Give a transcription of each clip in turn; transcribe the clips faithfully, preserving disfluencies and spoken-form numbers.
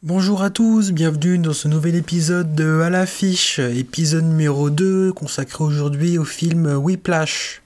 Bonjour à tous, bienvenue dans ce nouvel épisode de À l'affiche, épisode numéro deux, consacré aujourd'hui au film Whiplash.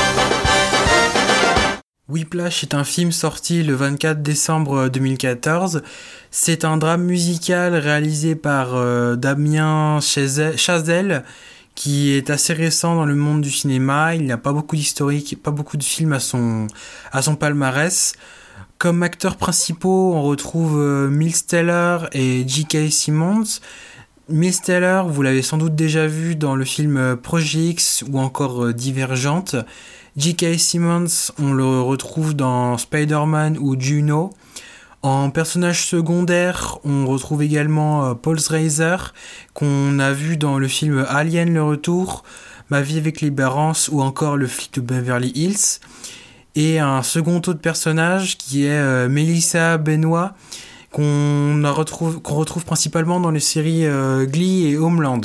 Whiplash est un film sorti le vingt-quatre décembre deux mille quatorze. C'est un drame musical réalisé par euh, Damien Chazelle, qui est assez récent dans le monde du cinéma. Il n'a pas beaucoup d'historique, pas beaucoup de films à son, à son palmarès. Comme acteurs principaux, on retrouve euh, Miles Teller et J K. Simmons. Miles Teller, vous l'avez sans doute déjà vu dans le film euh, Project X ou encore euh, Divergente. J K. Simmons, on le retrouve dans Spider-Man ou Juno. En personnage secondaire, on retrouve également euh, Paul Reiser, qu'on a vu dans le film Alien le Retour, Ma vie avec Libérance ou encore Le flic de Beverly Hills. Et un second autre personnage qui est euh, Melissa Benoît, qu'on, a retrouve, qu'on retrouve principalement dans les séries euh, Glee et Homeland.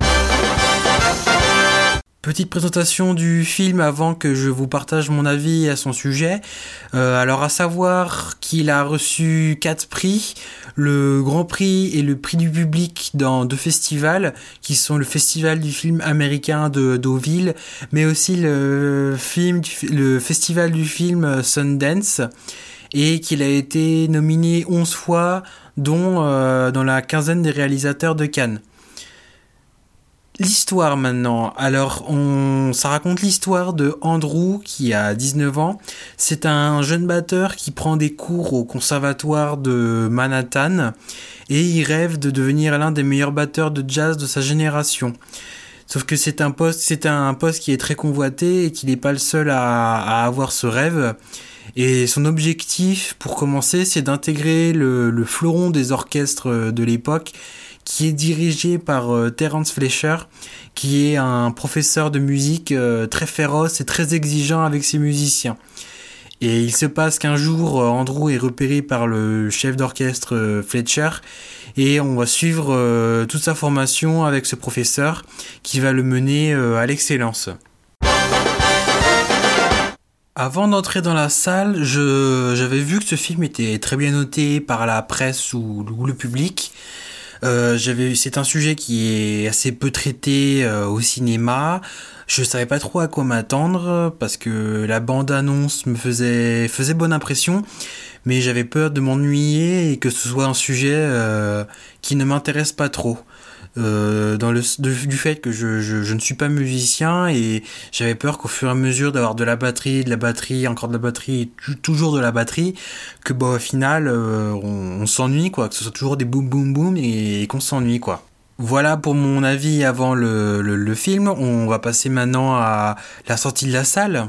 Petite présentation du film avant que je vous partage mon avis à son sujet. Euh, alors à savoir qu'il a reçu quatre prix, le Grand Prix et le Prix du public dans deux festivals, qui sont le Festival du film américain de Deauville, mais aussi le, film, le Festival du film Sundance, et qu'il a été nominé onze fois, dont euh, dans la quinzaine des réalisateurs de Cannes. L'histoire maintenant, alors on, ça raconte l'histoire de Andrew qui a dix-neuf ans. C'est un jeune batteur qui prend des cours au conservatoire de Manhattan et il rêve de devenir l'un des meilleurs batteurs de jazz de sa génération. Sauf que c'est un poste, c'est un poste qui est très convoité et qu'il n'est pas le seul à, à avoir ce rêve. Et son objectif, pour commencer, c'est d'intégrer le, le fleuron des orchestres de l'époque, qui est dirigé par euh, Terence Fletcher, qui est un professeur de musique euh, très féroce et très exigeant avec ses musiciens. Et il se passe qu'un jour, euh, Andrew est repéré par le chef d'orchestre euh, Fletcher, et on va suivre euh, toute sa formation avec ce professeur, qui va le mener euh, à l'excellence. Avant d'entrer dans la salle, je, j'avais vu que ce film était très bien noté par la presse ou, ou le public. Euh, j'avais, c'est un sujet qui est assez peu traité euh, au cinéma. Je savais pas trop à quoi m'attendre parce que la bande-annonce me faisait, faisait bonne impression, mais j'avais peur de m'ennuyer et que ce soit un sujet euh, qui ne m'intéresse pas trop. Euh, dans le, de, du fait que je, je, je ne suis pas musicien et j'avais peur qu'au fur et à mesure d'avoir de la batterie, de la batterie, encore de la batterie, et toujours de la batterie, que bah, au final euh, on, on s'ennuie quoi, que ce soit toujours des boum boum boum et, et qu'on s'ennuie quoi. Voilà pour mon avis avant le, le, le film. On va passer maintenant à la sortie de la salle.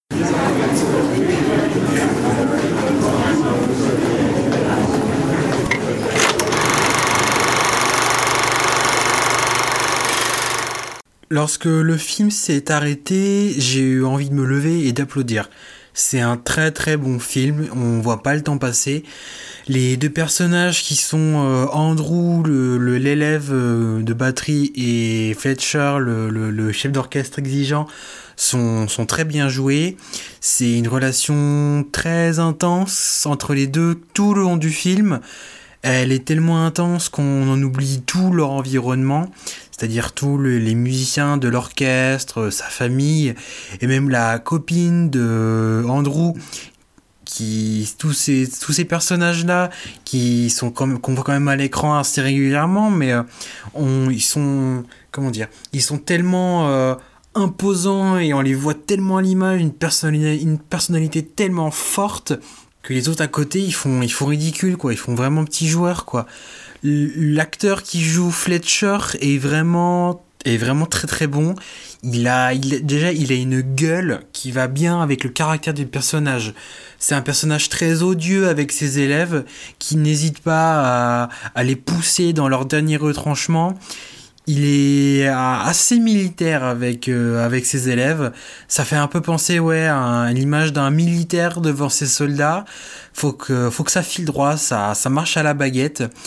Lorsque le film s'est arrêté, j'ai eu envie de me lever et d'applaudir. C'est un très très bon film, on voit pas le temps passer. Les deux personnages qui sont euh, Andrew, le, le, l'élève euh, de batterie, et Fletcher, le, le, le chef d'orchestre exigeant, sont, sont très bien joués. C'est une relation très intense entre les deux tout le long du film. Elle est tellement intense qu'on en oublie tout leur environnement, c'est-à-dire tous le, les musiciens de l'orchestre, sa famille, et même la copine de Andrew, qui tous ces tous ces personnages-là qui sont comme qu'on voit quand même à l'écran assez régulièrement, mais euh, on ils sont comment dire, ils sont tellement euh, imposants et on les voit tellement à l'image, une personnalité une personnalité tellement forte que les autres à côté ils font ils font ridicule quoi, ils font vraiment petits joueurs quoi. L'acteur qui joue Fletcher est vraiment est vraiment très très bon. Il a il déjà il a une gueule qui va bien avec le caractère du personnage. C'est un personnage très odieux avec ses élèves qui n'hésite pas à, à les pousser dans leur dernier retranchement. Il est assez militaire avec euh, avec ses élèves. Ça fait un peu penser ouais à l'image d'un militaire devant ses soldats. Faut que faut que ça file droit, ça ça marche à la baguette.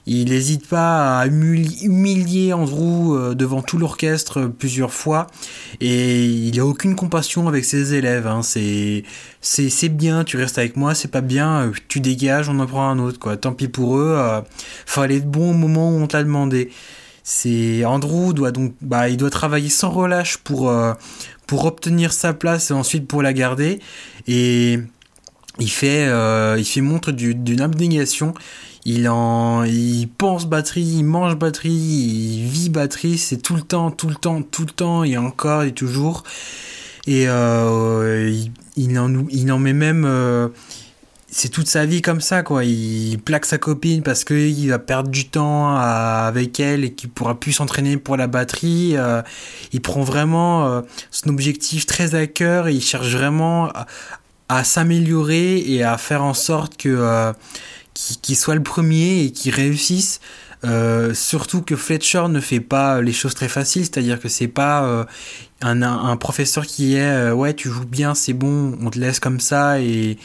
Il n'hésite pas à humilier Andrew euh, devant tout l'orchestre euh, plusieurs fois. Et il n'a aucune compassion avec ses élèves. Hein. C'est, c'est, c'est bien, tu restes avec moi, c'est pas bien, euh, tu dégages, on en prend un autre. Quoi. Tant pis pour eux, euh, fallait être bon au moment où on te l'a demandé. C'est Andrew doit donc bah il doit travailler sans relâche pour euh, pour obtenir sa place et ensuite pour la garder, et il fait euh, il fait montre du, d'une abnégation. Il en il pense batterie, il mange batterie, il vit batterie, c'est tout le temps, tout le temps, tout le temps et encore et toujours. Et euh, il, il en il en met même euh, c'est toute sa vie comme ça, quoi. Il plaque sa copine parce qu'il va perdre du temps à, avec elle et qu'il pourra plus s'entraîner pour la batterie. Euh, il prend vraiment euh, son objectif très à cœur et il cherche vraiment à, à s'améliorer et à faire en sorte que euh, qu'il, qu'il soit le premier et qu'il réussisse. Euh, surtout que Fletcher ne fait pas les choses très faciles, c'est-à-dire que c'est pas euh, un, un, un professeur qui est euh, ouais, tu joues bien, c'est bon, on te laisse comme ça, et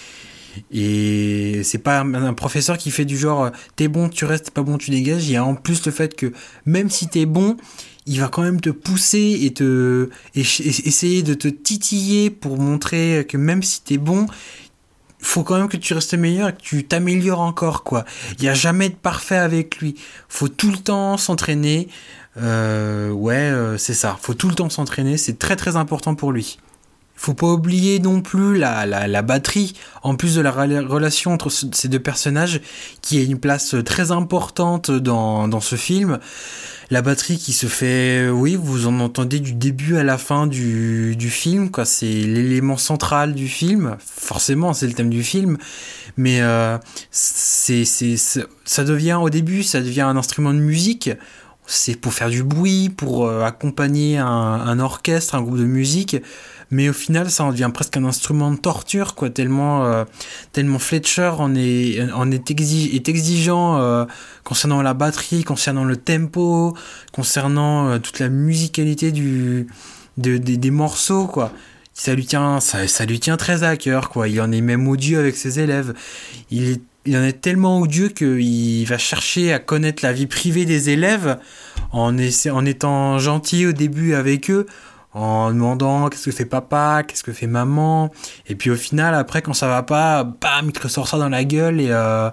Et c'est pas un, un professeur qui fait du genre t'es bon tu restes, pas bon tu dégages. Il y a en plus le fait que même si t'es bon, il va quand même te pousser et te et, et essayer de te titiller pour montrer que même si t'es bon, faut quand même que tu restes meilleur et que tu t'améliores encore, quoi. Il y a jamais de parfait avec lui. Faut tout le temps s'entraîner. Euh, ouais, euh, c'est ça. Faut tout le temps s'entraîner. C'est très très important pour lui. Faut pas oublier non plus la, la, la batterie, en plus de la relation entre ce, ces deux personnages, qui a une place très importante dans, dans ce film. La batterie qui se fait, oui, vous en entendez du début à la fin du, du film, quoi. C'est l'élément central du film. Forcément, c'est le thème du film. Mais euh, c'est, c'est, c'est, ça devient, au début, ça devient un instrument de musique. C'est pour faire du bruit, pour euh, accompagner un, un orchestre, un groupe de musique. Mais au final, ça en devient presque un instrument de torture, quoi. Tellement, euh, tellement Fletcher en est, en est, exig- est exigeant euh, concernant la batterie, concernant le tempo, concernant euh, toute la musicalité du, de, de, des morceaux, quoi. Ça lui tient, ça, ça lui tient très à cœur, quoi. Il en est même odieux avec ses élèves. Il est Il en est tellement odieux qu'il va chercher à connaître la vie privée des élèves en, essa- en étant gentil au début avec eux, en demandant qu'est-ce que fait papa, qu'est-ce que fait maman, et puis au final, après, quand ça va pas, bam, il te ressort ça dans la gueule, et, euh,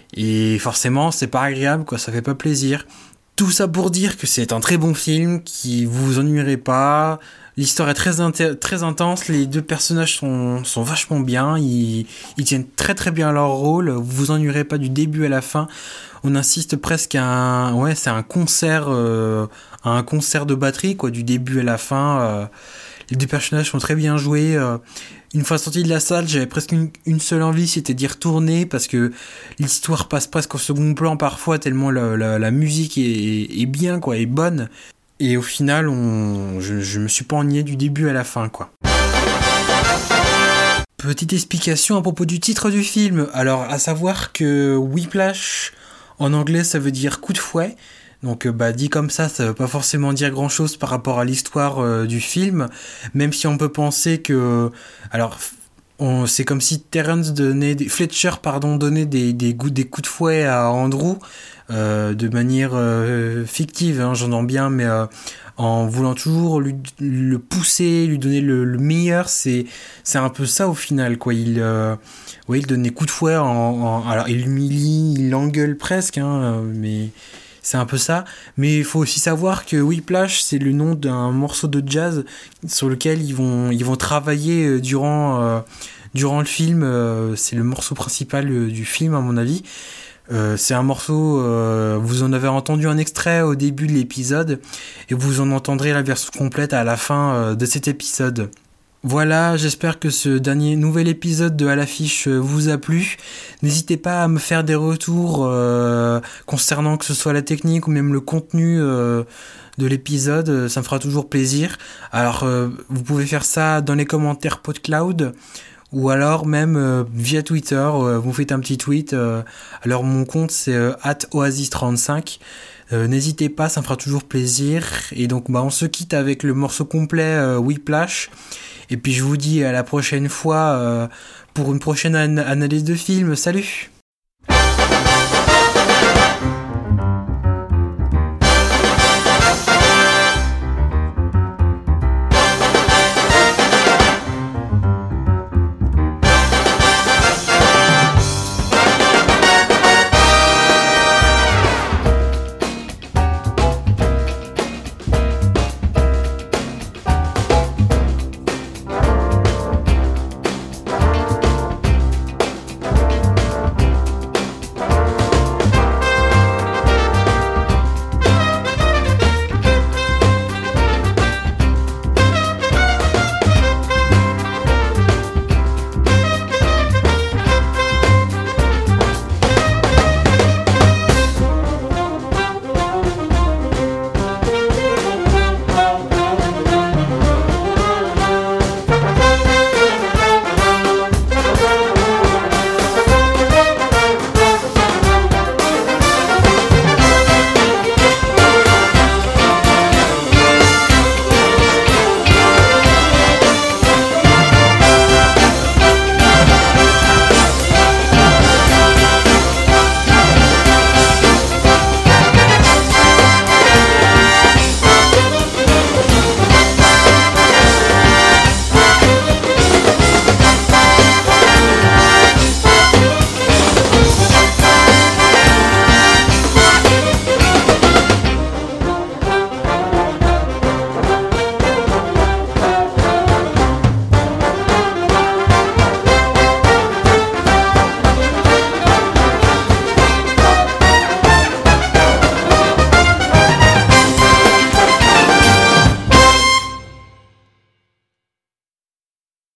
et forcément, c'est pas agréable, quoi, ça fait pas plaisir. Tout ça pour dire que c'est un très bon film, qui vous vous ennuierez pas. L'histoire est très, inté- très intense, les deux personnages sont, sont vachement bien, ils, ils tiennent très très bien leur rôle, vous vous ennuierez pas du début à la fin. On insiste presque à un, ouais, c'est un concert, euh, un concert de batterie, quoi, du début à la fin. Euh, les deux personnages sont très bien joués. Euh, une fois sorti de la salle, j'avais presque une, une seule envie, c'était d'y retourner, parce que l'histoire passe presque au second plan parfois, tellement la, la, la musique est, est bien, quoi, est bonne. Et au final, on, je, je me suis pas ennuyé du début à la fin, quoi. Petite explication à propos du titre du film. Alors, à savoir que Whiplash, en anglais, ça veut dire coup de fouet. Donc, bah, dit comme ça, ça veut pas forcément dire grand-chose par rapport à l'histoire euh, du film. Même si on peut penser que... Alors, on, c'est comme si Terrence donnait... Des, Fletcher, pardon, donnait des, des, goûts, des coups de fouet à Andrew. Euh, de manière euh, fictive, hein, j'entends bien, mais euh, en voulant toujours lui, le pousser, lui donner le, le meilleur, c'est, c'est un peu ça au final, quoi. Il, euh, ouais, il donne des coups de fouet, en, en, alors il l'humilie, il l'engueule presque, hein, mais c'est un peu ça. Mais il faut aussi savoir que Whiplash, c'est le nom d'un morceau de jazz sur lequel ils vont, ils vont travailler durant, euh, durant le film. Euh, c'est le morceau principal euh, du film, à mon avis. Euh, c'est un morceau, euh, vous en avez entendu un extrait au début de l'épisode et vous en entendrez la version complète à la fin euh, de cet épisode. Voilà, j'espère que ce dernier nouvel épisode de À l'affiche vous a plu. N'hésitez pas à me faire des retours euh, concernant que ce soit la technique ou même le contenu euh, de l'épisode, ça me fera toujours plaisir. Alors euh, vous pouvez faire ça dans les commentaires PodCloud, ou alors même euh, via Twitter, euh, vous faites un petit tweet. Euh, alors mon compte c'est euh, arobase oasis trente-cinq. Euh, n'hésitez pas, ça me fera toujours plaisir. Et donc bah, on se quitte avec le morceau complet euh, Whiplash. Et puis je vous dis à la prochaine fois euh, pour une prochaine an- analyse de film. Salut!